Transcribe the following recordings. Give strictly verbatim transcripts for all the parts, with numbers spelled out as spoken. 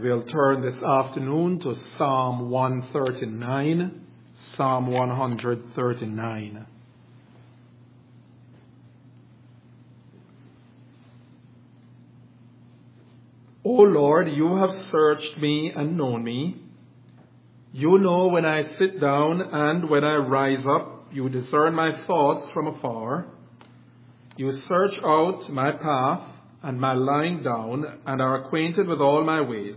we'll turn this afternoon to Psalm one thirty-nine. Psalm one thirty-nine. O Lord, you have searched me and known me. You know when I sit down and when I rise up. You discern my thoughts from afar. You search out my path and my lying down, and are acquainted with all my ways.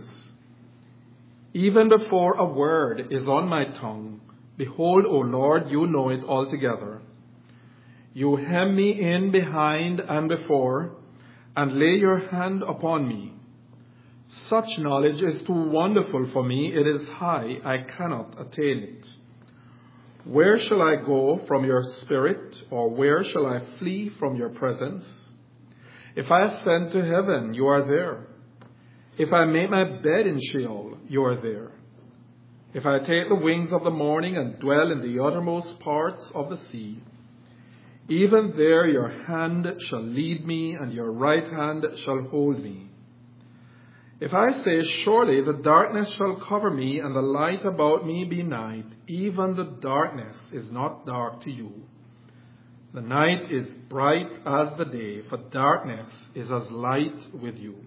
Even before a word is on my tongue, behold, O Lord, you know it altogether. You hem me in behind and before, and lay your hand upon me. Such knowledge is too wonderful for me. It is high. I cannot attain it. Where shall I go from your spirit, or where shall I flee from your presence? If I ascend to heaven, you are there. If I make my bed in Sheol, you are there. If I take the wings of the morning and dwell in the uttermost parts of the sea, even there your hand shall lead me, and your right hand shall hold me. If I say, surely the darkness shall cover me, and the light about me be night, even the darkness is not dark to you. The night is bright as the day, for darkness is as light with you.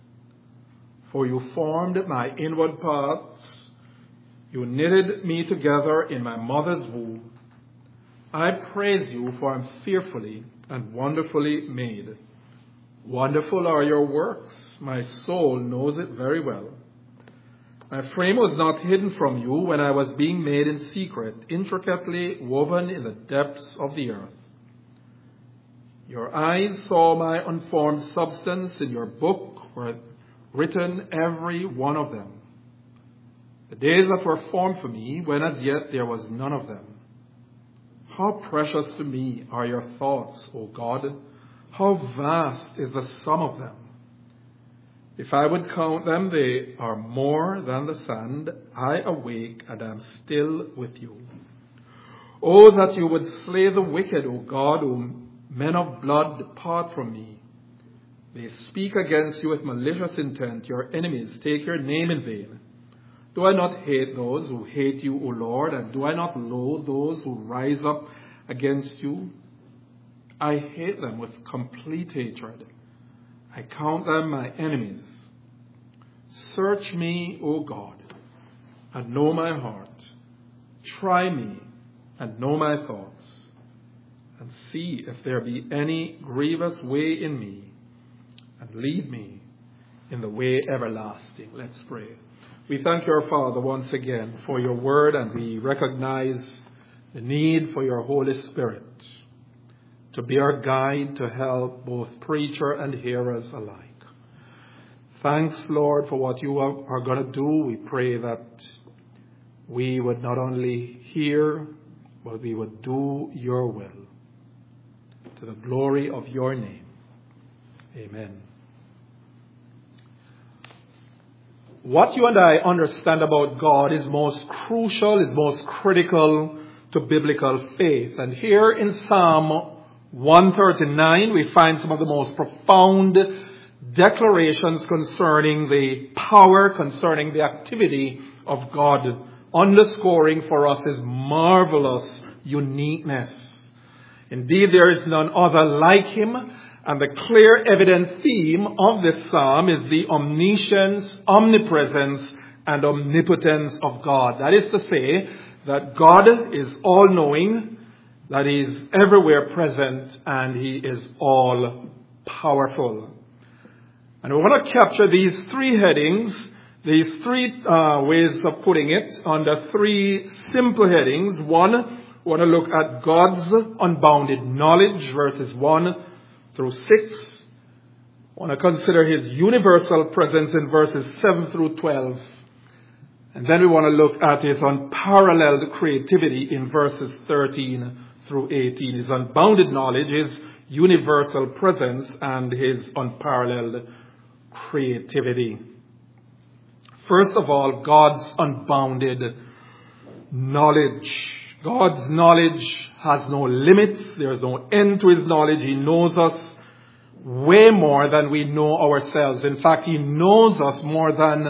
For you formed my inward parts. You knitted me together in my mother's womb. I praise you, for I am fearfully and wonderfully made. Wonderful are your works. My soul knows it very well. My frame was not hidden from you when I was being made in secret, intricately woven in the depths of the earth. Your eyes saw my unformed substance. In your book were written every one of them. The days that were formed for me, when as yet there was none of them. How precious to me are your thoughts, O God! How vast is the sum of them! If I would count them, they are more than the sand. I awake and am still with you. Oh, that you would slay the wicked, O God, whom men of blood, depart from me. They speak against you with malicious intent. Your enemies take your name in vain. Do I not hate those who hate you, O Lord? And do I not loathe those who rise up against you? I hate them with complete hatred. I count them my enemies. Search me, O God, and know my heart. Try me and know my thoughts, and see if there be any grievous way in me, and lead me in the way everlasting. Let's pray. We thank your Father once again for your word, and we recognize the need for your Holy Spirit to be our guide, to help both preacher and hearers alike. Thanks, Lord, for what you are going to do. We pray that we would not only hear, but we would do your will, to the glory of your name. Amen. What you and I understand about God is most crucial, is most critical to biblical faith. And here in Psalm one thirty-nine, we find some of the most profound declarations concerning the power, concerning the activity of God, underscoring for us his marvelous uniqueness. Indeed, there is none other like him, and the clear, evident theme of this psalm is the omniscience, omnipresence, and omnipotence of God. That is to say, that God is all-knowing, that he is everywhere present, and he is all-powerful. And we want to capture these three headings, these three uh, ways of putting it, under three simple headings. One, we want to look at God's unbounded knowledge, verses one through six. We want to consider his universal presence in verses seven through twelve. And then we want to look at his unparalleled creativity in verses thirteen through eighteen. His unbounded knowledge, his universal presence, and his unparalleled creativity. First of all, God's unbounded knowledge. God's knowledge has no limits. There's no end to his knowledge. He knows us way more than we know ourselves. In fact, he knows us more than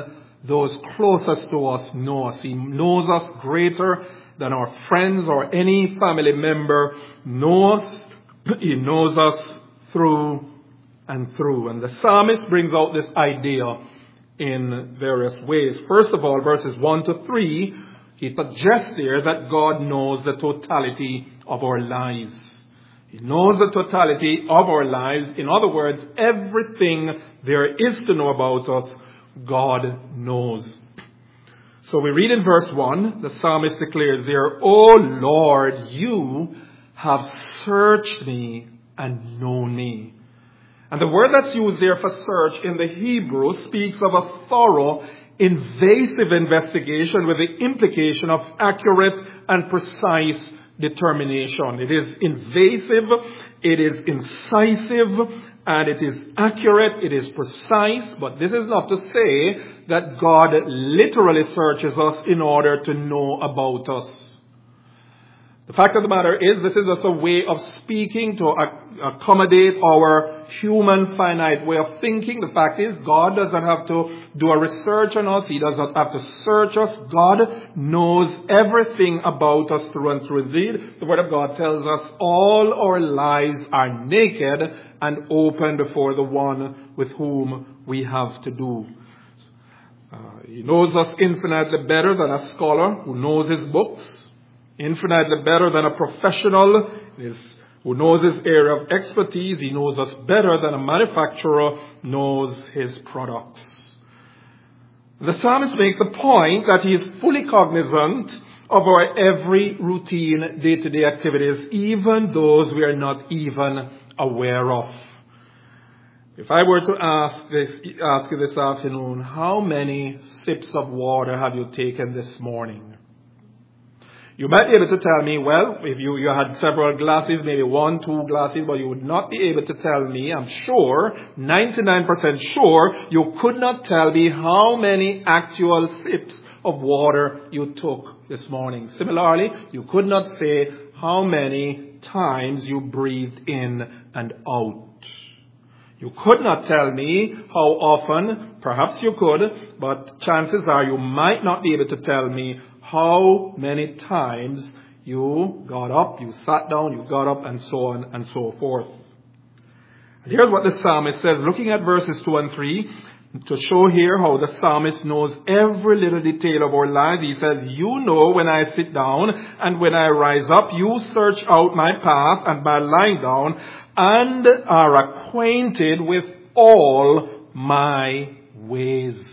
those closest to us know us. He knows us greater than our friends or any family member know us. He knows us through and through. And the psalmist brings out this idea in various ways. First of all, verses one to three, he suggests there that God knows the totality of our lives. He knows the totality of our lives. In other words, everything there is to know about us, God knows. So we read in verse one, the psalmist declares there, "O Lord, you have searched me and known me." And the word that's used there for search in the Hebrew speaks of a thorough, invasive investigation with the implication of accurate and precise determination. It is invasive, it is incisive, and it is accurate, it is precise. But this is not to say that God literally searches us in order to know about us. The fact of the matter is, this is just a way of speaking to accommodate our human finite way of thinking. The fact is, God doesn't have to do a research on us. He does not have to search us. God knows everything about us through and through. Indeed, the Word of God tells us all our lives are naked and open before the one with whom we have to do. Uh, he knows us infinitely better than a scholar who knows his books. Infinitely better than a professional who knows his area of expertise. He knows us better than a manufacturer knows his products. The psalmist makes the point that he is fully cognizant of our every routine day-to-day activities, even those we are not even aware of. If I were to ask this, ask you this afternoon, how many sips of water have you taken this morning? You might be able to tell me, well, if you, you had several glasses, maybe one, two glasses, but you would not be able to tell me, I'm sure, ninety-nine percent sure, you could not tell me how many actual sips of water you took this morning. Similarly, you could not say how many times you breathed in and out. You could not tell me how often, perhaps you could, but chances are you might not be able to tell me how many times you got up, you sat down, you got up, and so on and so forth. And here's what the psalmist says, looking at verses two and three, to show here how the psalmist knows every little detail of our lives. He says, "You know when I sit down and when I rise up, you search out my path and my lying down, and are acquainted with all my ways."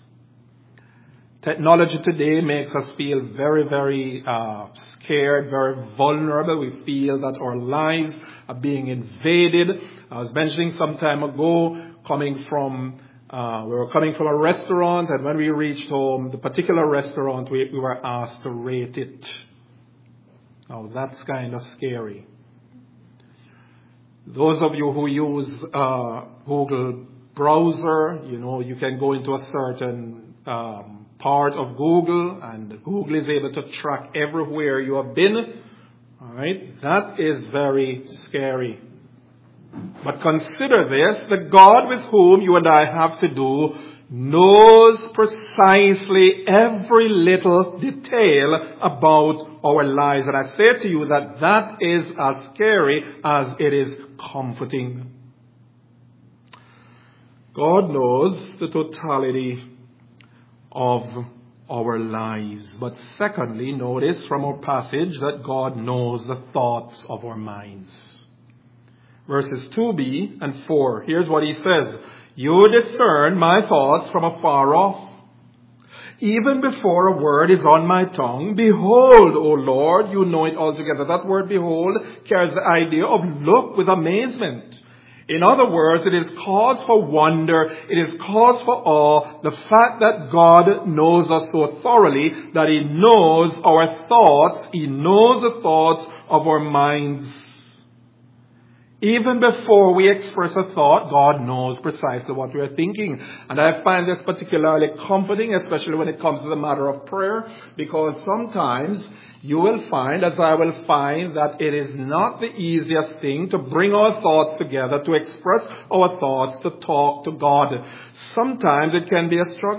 Technology today makes us feel very, very uh, scared, very vulnerable. We feel that our lives are being invaded. I was mentioning some time ago, coming from, uh, we were coming from a restaurant, and when we reached home, the particular restaurant, we, we were asked to rate it. Oh, that's kind of scary. Those of you who use uh, Google browser, you know, you can go into a certain um, part of Google, and Google is able to track everywhere you have been. All right, that is very scary. But consider this, the God with whom you and I have to do knows precisely every little detail about our lives. And I say to you that that is as scary as it is comforting. God knows the totality of our lives. But secondly, notice from our passage that God knows the thoughts of our minds. Verses two b and four. Here's what he says. "You discern my thoughts from afar off. Even before a word is on my tongue, behold, O Lord, you know it altogether." That word behold carries the idea of look with amazement. In other words, it is cause for wonder, it is cause for awe, the fact that God knows us so thoroughly that He knows our thoughts, He knows the thoughts of our minds. Even before we express a thought, God knows precisely what we are thinking. And I find this particularly comforting, especially when it comes to the matter of prayer, because sometimes you will find, as I will find, that it is not the easiest thing to bring our thoughts together, to express our thoughts, to talk to God. Sometimes it can be a struggle.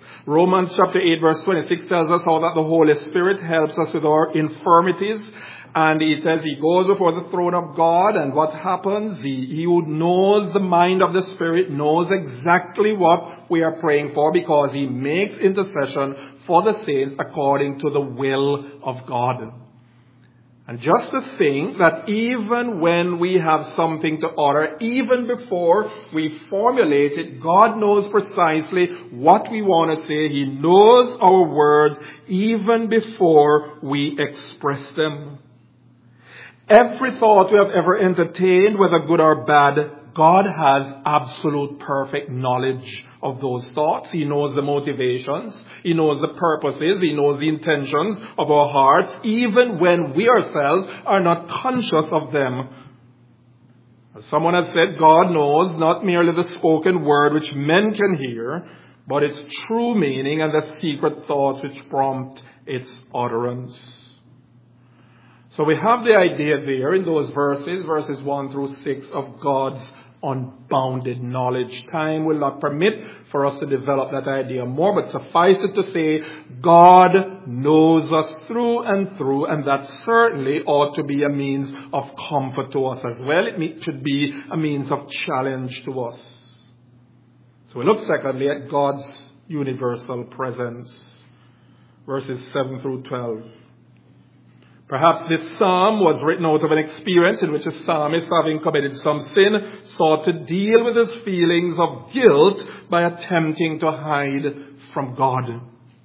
Romans chapter eight verse twenty-six tells us how that the Holy Spirit helps us with our infirmities. And he says he goes before the throne of God, and what happens? He, he who knows the mind of the Spirit knows exactly what we are praying for, because he makes intercession for the saints according to the will of God. And just to think that even when we have something to utter, even before we formulate it, God knows precisely what we want to say. He knows our words even before we express them. Every thought we have ever entertained, whether good or bad, God has absolute perfect knowledge of those thoughts. He knows the motivations. He knows the purposes. He knows the intentions of our hearts, even when we ourselves are not conscious of them. As someone has said, God knows not merely the spoken word which men can hear, but its true meaning and the secret thoughts which prompt its utterance. So we have the idea there in those verses, verses one through six, of God's unbounded knowledge. Time will not permit for us to develop that idea more, but suffice it to say, God knows us through and through, and that certainly ought to be a means of comfort to us as well. It should be a means of challenge to us. So we look secondly at God's universal presence, verses seven through twelve. Perhaps this psalm was written out of an experience in which a psalmist, having committed some sin, sought to deal with his feelings of guilt by attempting to hide from God.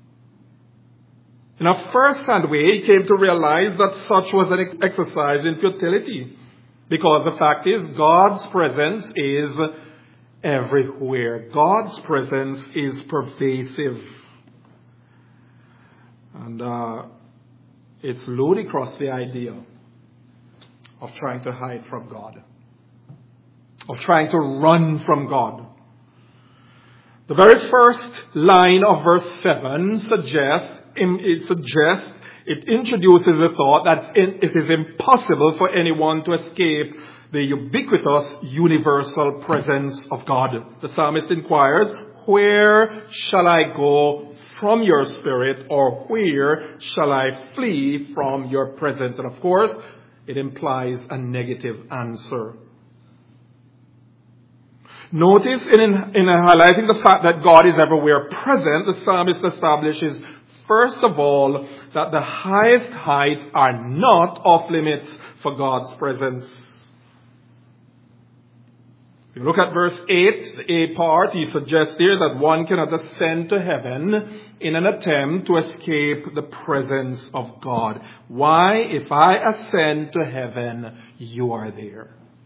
In a first-hand way, he came to realize that such was an exercise in futility, because the fact is, God's presence is everywhere. God's presence is pervasive. And, uh, It's ludicrous, the idea of trying to hide from God, of trying to run from God. The very first line of verse seven suggests, it suggests, it introduces the thought that it is impossible for anyone to escape the ubiquitous universal presence of God. The psalmist inquires, "Where shall I go from your spirit, or where shall I flee from your presence?" And of course, it implies a negative answer. Notice in, in highlighting the fact that God is everywhere present, the psalmist establishes, first of all, that the highest heights are not off limits for God's presence. If you look at verse eight, the A part, he suggests here that one cannot ascend to heaven in an attempt to escape the presence of God. Why? If I ascend to heaven, you are there.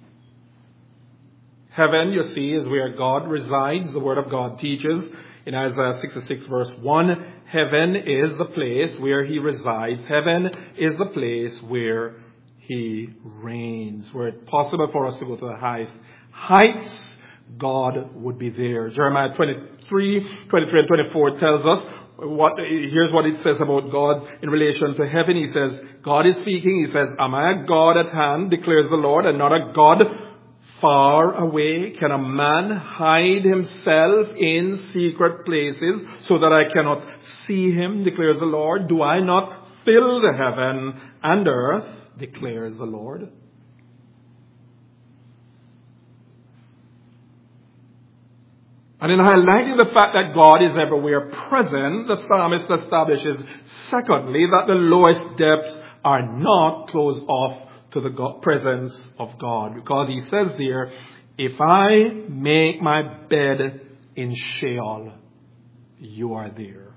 Heaven, you see, is where God resides. The Word of God teaches in Isaiah sixty-six verse one, heaven is the place where He resides. Heaven is the place where He reigns. Were it possible for us to go to the highest heights, God would be there. Jeremiah twenty-three, twenty-three and twenty-four tells us, what, here's what it says about God in relation to heaven. He says, God is speaking. He says, "Am I a God at hand, declares the Lord, and not a God far away? Can a man hide himself in secret places so that I cannot see him, declares the Lord? Do I not fill the heaven and earth, declares the Lord?" And in highlighting the fact that God is everywhere present, the psalmist establishes, secondly, that the lowest depths are not closed off to the God, presence of God. Because he says there, "If I make my bed in Sheol, you are there."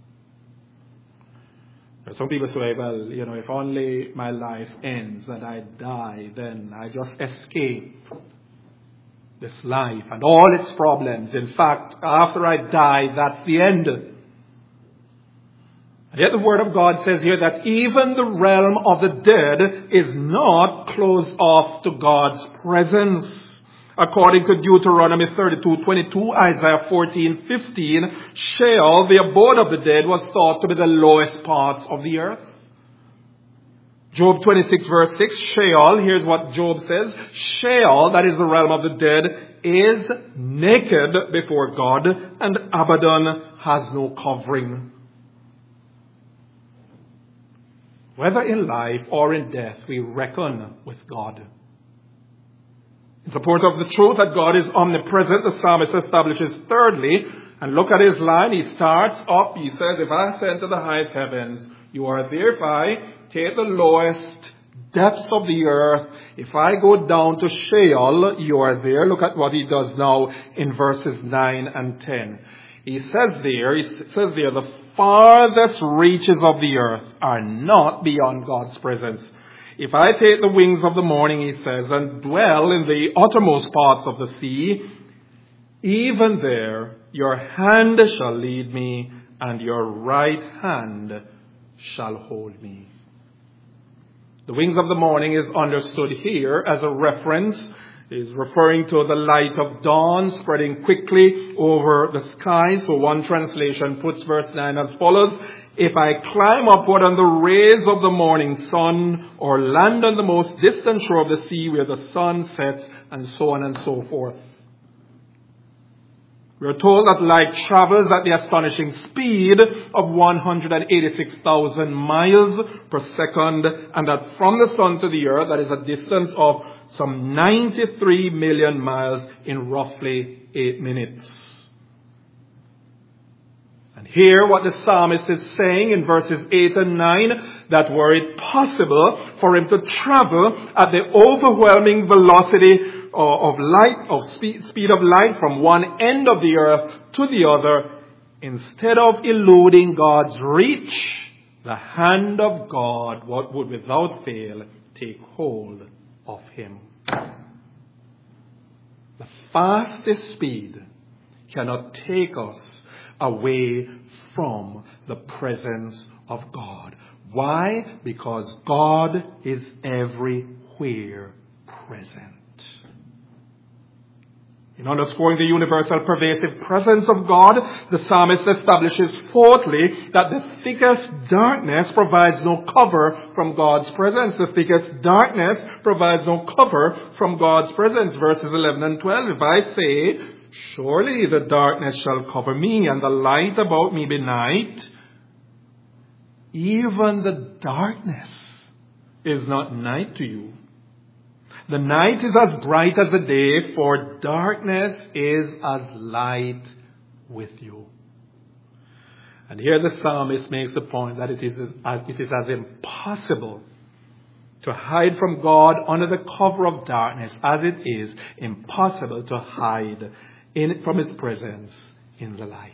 Some people say, well, you know, if only my life ends and I die, then I just escape this life and all its problems. In fact, after I die, that's the end. And yet the Word of God says here that even the realm of the dead is not closed off to God's presence. According to Deuteronomy thirty-two twenty-two, Isaiah fourteen fifteen, Sheol, the abode of the dead, was thought to be the lowest parts of the earth. Job twenty-six verse six, Sheol, here's what Job says, Sheol, that is the realm of the dead, is naked before God, and Abaddon has no covering. Whether in life or in death, we reckon with God. In support of the truth that God is omnipresent, the psalmist establishes thirdly, and look at his line, he starts up, he says, if I ascend to the highest heavens, you are there. If I take the lowest depths of the earth, if I go down to Sheol, you are there. Look at what he does now in verses nine and ten. He says there, he says there, the farthest reaches of the earth are not beyond God's presence. If I take the wings of the morning, he says, and dwell in the uttermost parts of the sea, even there your hand shall lead me, and your right hand shall hold me. The wings of the morning is understood here as a reference, is referring to the light of dawn spreading quickly over the sky. So one translation puts verse nine as follows: if I climb upward on the rays of the morning sun, or land on the most distant shore of the sea where the sun sets, and so on and so forth. We are told that light travels at the astonishing speed of one hundred eighty-six thousand miles per second, and that from the sun to the earth, that is a distance of some ninety-three million miles in roughly eight minutes. And here what the psalmist is saying in verses eight and nine, that were it possible for him to travel at the overwhelming velocity of light, of speed, speed of light from one end of the earth to the other, instead of eluding God's reach, the hand of God what would without fail take hold of him. The fastest speed cannot take us away from the presence of God. Why? Because God is everywhere present. In underscoring the universal pervasive presence of God, the psalmist establishes fourthly that the thickest darkness provides no cover from God's presence. The thickest darkness provides no cover from God's presence. Verses eleven and twelve, if I say, surely the darkness shall cover me, and the light about me be night, even the darkness is not night to you. The night is as bright as the day, for darkness is as light with you. And here the psalmist makes the point that it is as, it is as impossible to hide from God under the cover of darkness as it is impossible to hide in, from his presence in the light.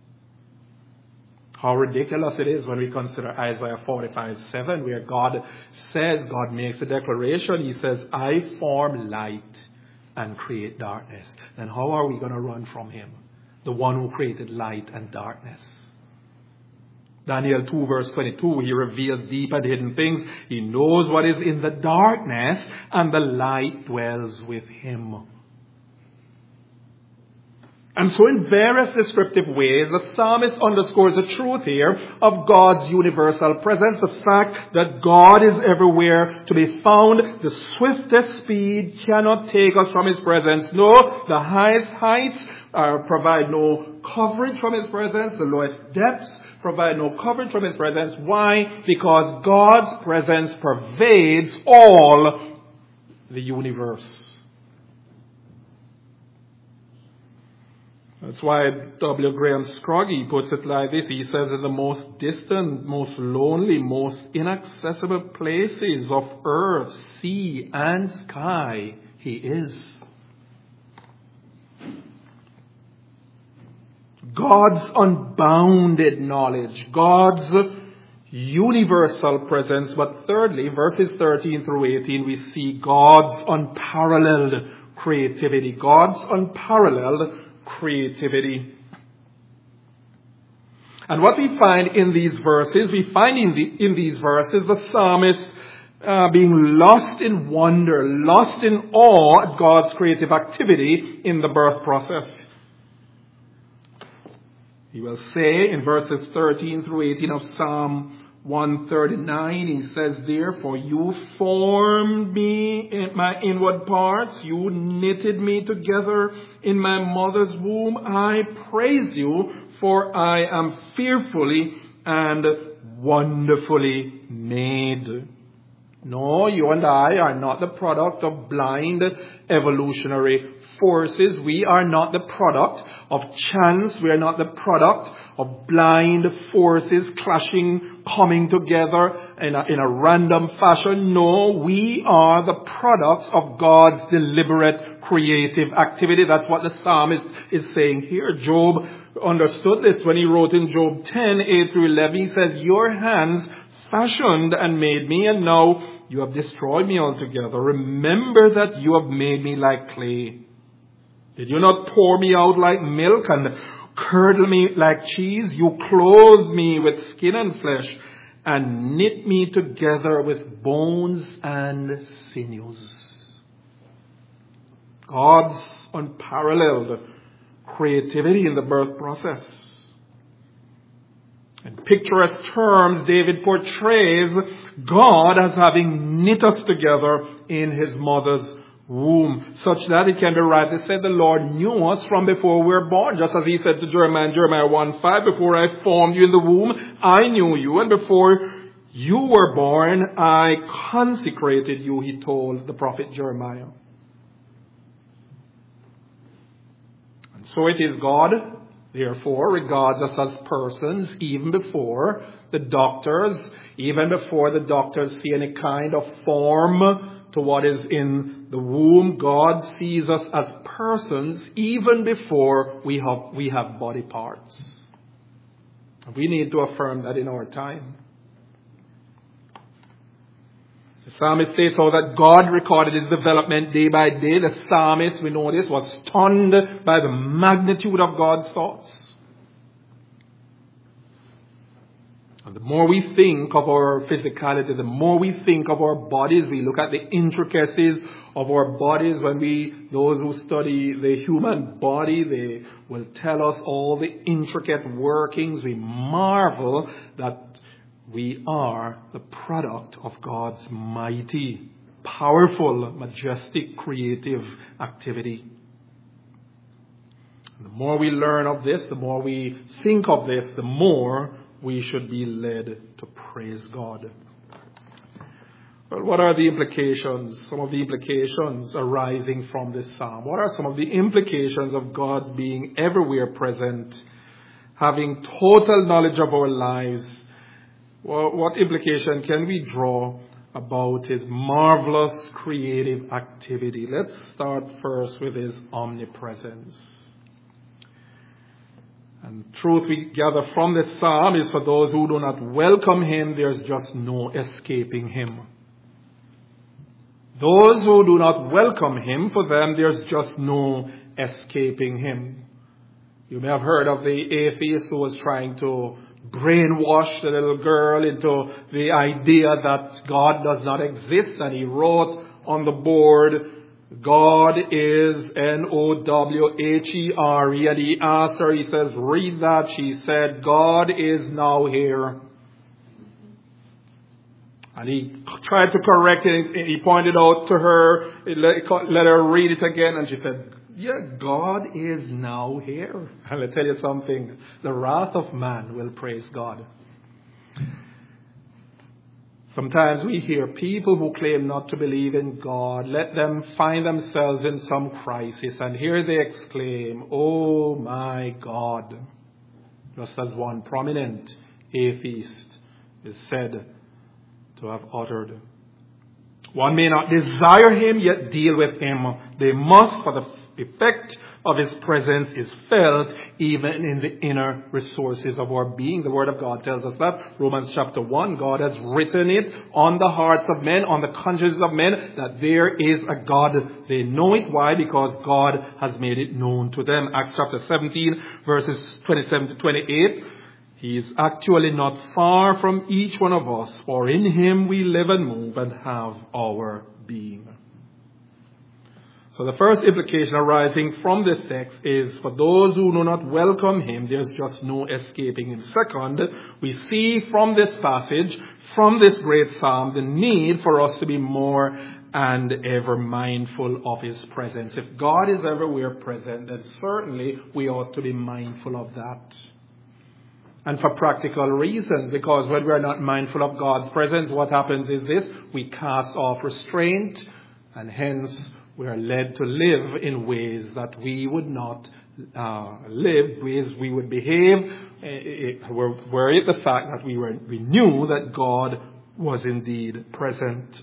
How ridiculous it is when we consider Isaiah forty-five seven, where God says, God makes a declaration. He says, I form light and create darkness. Then how are we going to run from him, the one who created light and darkness? Daniel two verse twenty-two, he reveals deep and hidden things. He knows what is in the darkness, and the light dwells with him. And so in various descriptive ways, the psalmist underscores the truth here of God's universal presence, the fact that God is everywhere to be found. The swiftest speed cannot take us from his presence. No, the highest heights uh, provide no coverage from his presence. The lowest depths provide no coverage from his presence. Why? Because God's presence pervades all the universe. That's why W. Graham Scroggie puts it like this. He says, in the most distant, most lonely, most inaccessible places of earth, sea, and sky, he is. God's unbounded knowledge, God's universal presence. But thirdly, verses thirteen through eighteen, we see God's unparalleled creativity. God's unparalleled creativity. And what we find in these verses, we find in, the, in these verses the psalmist uh, being lost in wonder, lost in awe at God's creative activity in the birth process. He will say in verses thirteen through eighteen of Psalm one thirty-nine, he says there, for you formed me in my inward parts. You knitted me together in my mother's womb. I praise you, for I am fearfully and wonderfully made. No, you and I are not the product of blind evolutionary forces. We are not the product of chance. We are not the product of blind forces clashing, coming together in a, in a random fashion. No, we are the products of God's deliberate creative activity. That's what the psalmist is saying here. Job understood this when he wrote in Job ten, eight through eleven. He says, your hands fashioned and made me, and now you have destroyed me altogether. Remember that you have made me like clay. Did you not pour me out like milk and curdle me like cheese? You clothed me with skin and flesh and knit me together with bones and sinews. God's unparalleled creativity in the birth process. In picturesque terms, David portrays God as having knit us together in his mother's womb, such that it can be rightly said the Lord knew us from before we were born, just as he said to Jeremiah in Jeremiah one five, before I formed you in the womb, I knew you, and before you were born, I consecrated you, he told the prophet Jeremiah. And so it is God, therefore, regards us as persons even before the doctors, even before the doctors see any kind of form to what is in the womb. God sees us as persons even before we have, we have body parts. We need to affirm that in our time. The psalmist states how that God recorded his development day by day. The psalmist, we know this, was stunned by the magnitude of God's thoughts. And the more we think of our physicality, the more we think of our bodies, we look at the intricacies of our bodies. When we, those who study the human body, they will tell us all the intricate workings. We marvel that we are the product of God's mighty, powerful, majestic, creative activity. And the more we learn of this, the more we think of this, the more we should be led to praise God. Well, what are the implications? Some of the implications arising from this psalm. What are some of the implications of God's being everywhere present, having total knowledge of our lives? Well, what implication can we draw about his marvelous creative activity? Let's start first with his omnipresence. And truth we gather from this psalm is, for those who do not welcome him, there's just no escaping him. Those who do not welcome him, for them there's just no escaping him. You may have heard of the atheist who was trying to brainwash the little girl into the idea that God does not exist, and he wrote on the board, God is N O W H E R E, and he asked her, he says, read that. She said, God is now here. And he tried to correct it. He pointed out to her, let her read it again, and she said, yeah, God is now here. And I'll tell you something, the wrath of man will praise God. Sometimes we hear people who claim not to believe in God, let them find themselves in some crisis, and here they exclaim, oh my God. Just as one prominent atheist is said to have uttered. One may not desire him, yet deal with him. They must, for the effect of his presence is felt even in the inner resources of our being. The Word of God tells us that. Romans chapter one, God has written it on the hearts of men, on the consciences of men, that there is a God. They know it. Why? Because God has made it known to them. Acts chapter seventeen, verses twenty-seven to twenty-eight. He is actually not far from each one of us, for in him we live and move and have our being. So the first implication arising from this text is, for those who do not welcome him, there's just no escaping him. Second, we see from this passage, from this great psalm, the need for us to be more and ever mindful of his presence. If God is everywhere present, then certainly we ought to be mindful of that. And for practical reasons, because when we're not mindful of God's presence, what happens is this: we cast off restraint, and hence we are led to live in ways that we would not uh, live, ways we would behave, uh, were, were it the fact that we were we knew that God was indeed present.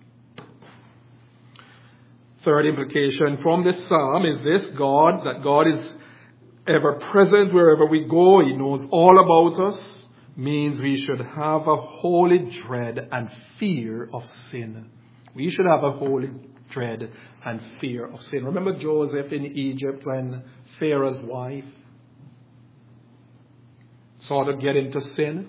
Third implication from this psalm is this: God, that God is ever present wherever we go. He knows all about us, means we should have a holy dread and fear of sin. We should have a holy dread and fear of sin. Remember Joseph in Egypt when Pharaoh's wife sought to get into sin?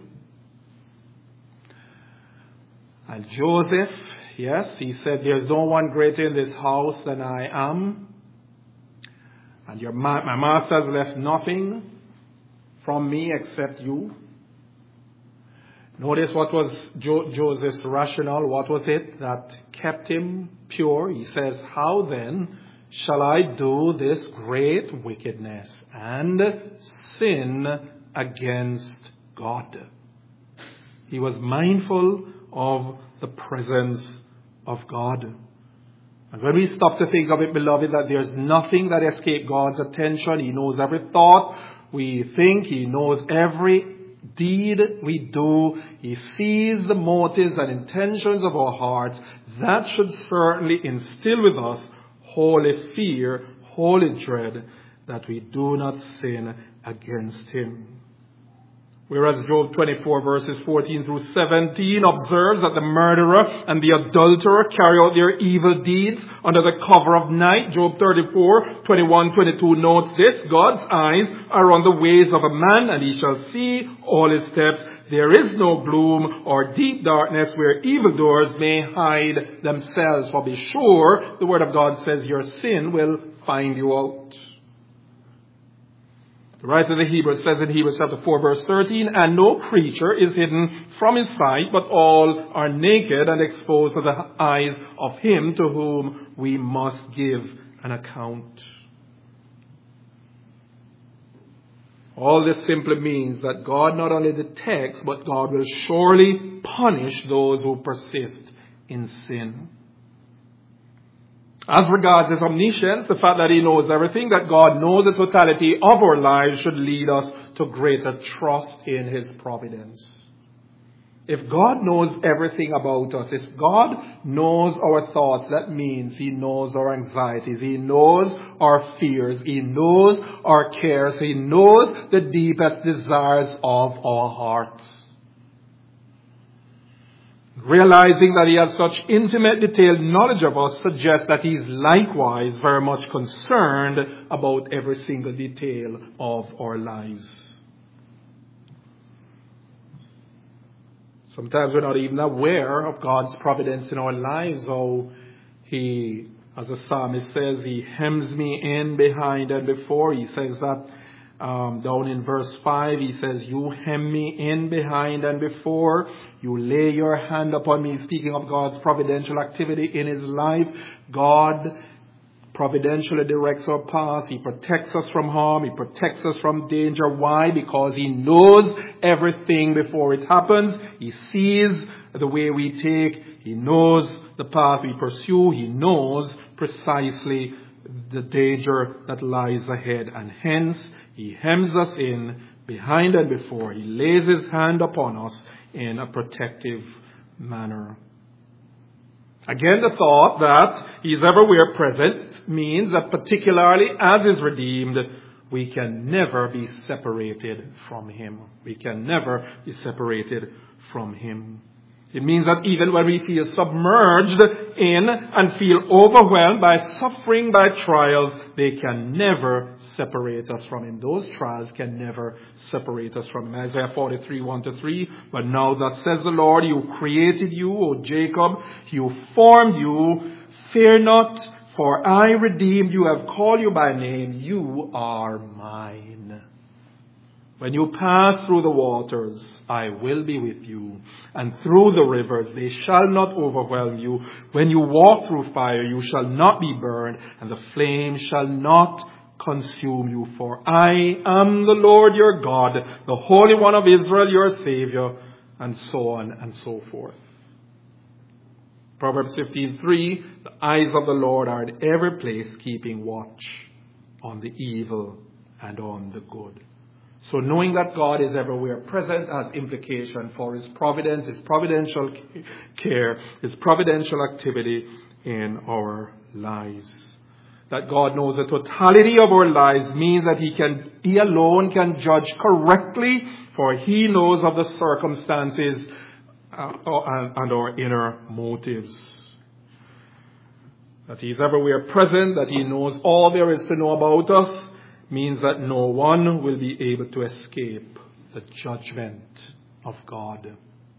And Joseph, yes, he said, there's no one greater in this house than I am. And your ma- my master has left nothing from me except you. Notice what was jo- Joseph's rationale. What was it that kept him pure? He says, how then shall I do this great wickedness and sin against God? He was mindful of the presence of God. And when we stop to think of it, beloved, that there's nothing that escapes God's attention. He knows every thought we think. He knows every deed we do. He sees the motives and intentions of our hearts. That should certainly instill with us holy fear, holy dread, that we do not sin against him. Whereas Job twenty-four verses fourteen through seventeen observes that the murderer and the adulterer carry out their evil deeds under the cover of night. Job thirty-four, twenty-one, twenty-two notes this: God's eyes are on the ways of a man, and he shall see all his steps. There is no gloom or deep darkness where evildoers may hide themselves. For be sure, the word of God says, your sin will find you out. The writer of the Hebrews says in Hebrews chapter four verse thirteen, and no creature is hidden from his sight, but all are naked and exposed to the eyes of him to whom we must give an account. All this simply means that God not only detects, but God will surely punish those who persist in sin. As regards his omniscience, the fact that he knows everything, that God knows the totality of our lives, should lead us to greater trust in his providence. If God knows everything about us, if God knows our thoughts, that means he knows our anxieties, he knows our fears, he knows our cares, he knows the deepest desires of our hearts. Realizing that he has such intimate, detailed knowledge of us suggests that he is likewise very much concerned about every single detail of our lives. Sometimes we're not even aware of God's providence in our lives. How he, as the psalmist says, he hems me in behind and before. He says that um, down in verse five, he says, you hem me in behind and before. You lay your hand upon me. Speaking of God's providential activity in his life, God providentially directs our path. He protects us from harm. He protects us from danger. Why? Because he knows everything before it happens. He sees the way we take. He knows the path we pursue. He knows precisely the danger that lies ahead. And hence, he hems us in behind and before. He lays his hand upon us in a protective manner. Again, the thought that he is everywhere present means that particularly as is redeemed, we can never be separated from him. We can never be separated from him. It means that even when we feel submerged in and feel overwhelmed by suffering, by trials, they can never separate us from him. Those trials can never separate us from him. Isaiah forty-three, one to three. But now that says the Lord, who created you, O Jacob, he who formed you, fear not, For I redeemed you, have called you by name, you are mine. When you pass through the waters, I will be with you, and through the rivers, they shall not overwhelm you. When you walk through fire, you shall not be burned, and the flame shall not consume you. For I am the Lord your God, the Holy One of Israel, your Savior, and so on and so forth. Proverbs fifteen three, the eyes of the Lord are in every place, keeping watch on the evil and on the good. So knowing that God is everywhere present has implication for his providence, his providential care, his providential activity in our lives. That God knows the totality of our lives means that he can, he alone can judge correctly, for he knows of the circumstances uh, and, and our inner motives. That he is everywhere present, that he knows all there is to know about us, means that no one will be able to escape the judgment of God.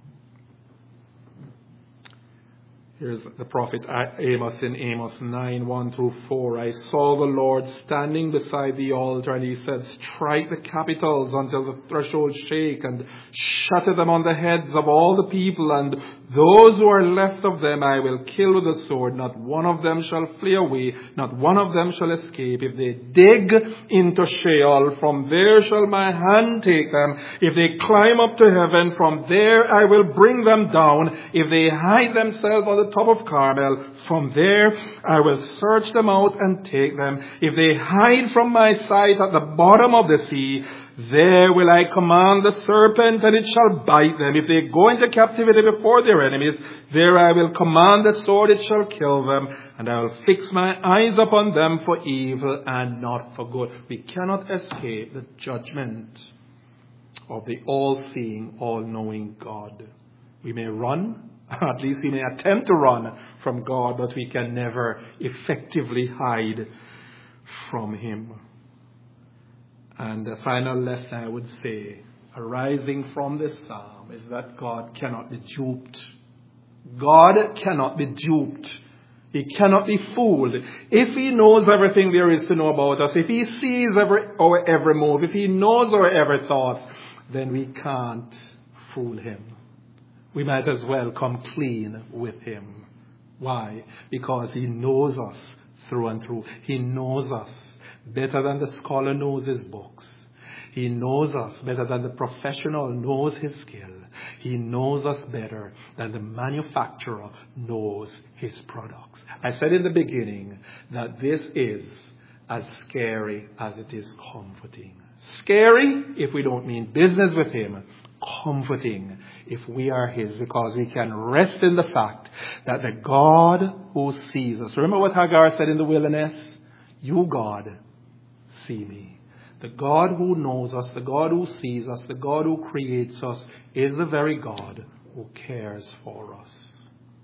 Here's the prophet Amos in Amos nine, one through four. I saw the Lord standing beside the altar, and he said, strike the capitals until the threshold shake, and shatter them on the heads of all the people, and those who are left of them I will kill with the sword. Not one of them shall flee away, not one of them shall escape. If they dig into Sheol, from there shall my hand take them. If they climb up to heaven, from there I will bring them down. If they hide themselves on the top of Carmel, from there I will search them out and take them. If they hide from my sight at the bottom of the sea, there will I command the serpent, and it shall bite them. If they go into captivity before their enemies, there I will command the sword, it shall kill them. And I will fix my eyes upon them for evil and not for good. We cannot escape the judgment of the all-seeing, all-knowing God. We may run, at least we may attempt to run from God, but we can never effectively hide from him. And the final lesson I would say, arising from this psalm, is that God cannot be duped. God cannot be duped. He cannot be fooled. If he knows everything there is to know about us, if he sees every, our every move, if he knows our every thought, then we can't fool him. We might as well come clean with him. Why? Because he knows us through and through. He knows us better than the scholar knows his books. He knows us better than the professional knows his skill. He knows us better than the manufacturer knows his products. I said in the beginning that this is as scary as it is comforting. Scary if we don't mean business with him. Comforting if we are his, because we can rest in the fact that the God who sees us. Remember what Hagar said in the wilderness? You, God, see me. The God who knows us, the God who sees us, the God who creates us is the very God who cares for us.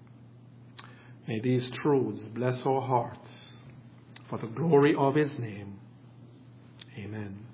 May these truths bless our hearts for the glory of his name. Amen.